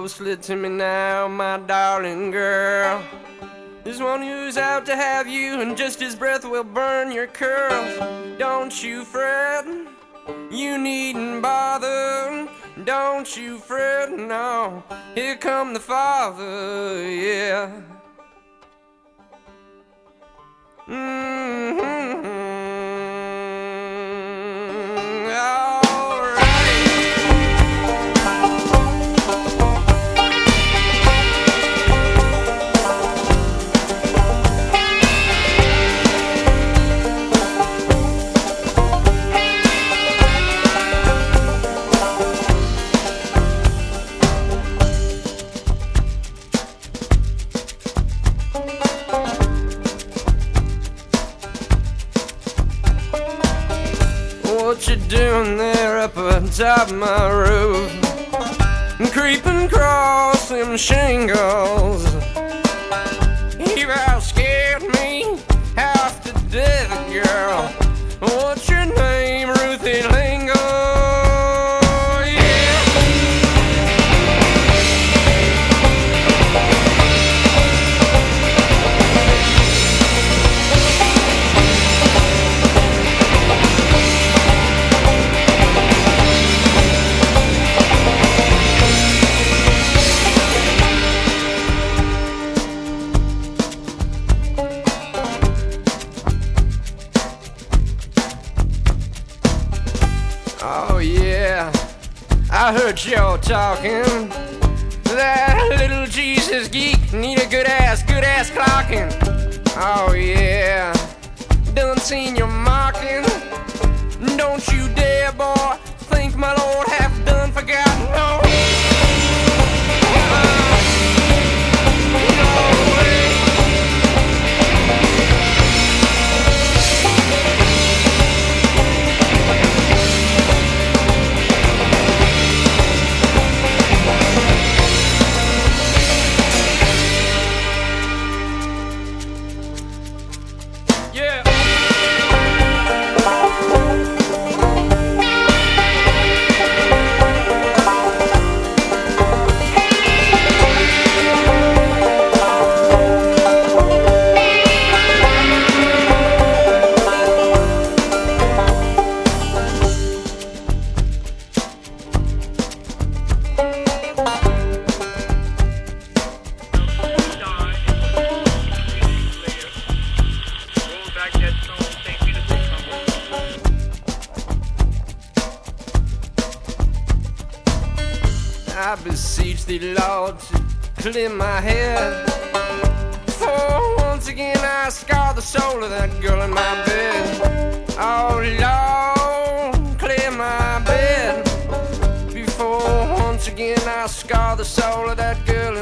closely to me now, my darling girl. There's one who's out to have you, and just his breath will burn your curls. Don't you fret, you needn't bother. Don't you fret, no. Here come the father, yeah. What you doing there up on top of my roof? Creeping across them shingles. You about scared me half to death, girl. What's your name, Ruthie Lingo? Oh yeah, I heard y'all talking. That little Jesus geek need a good ass clocking. Oh yeah, done seen you mocking. Don't you dare, boy, think my Lord hath done forgotten. No. I beseech thee, Lord, to clear my head. For once again I scar the soul of that girl in my bed. Oh Lord, clear my bed. Before once again I scar the soul of that girl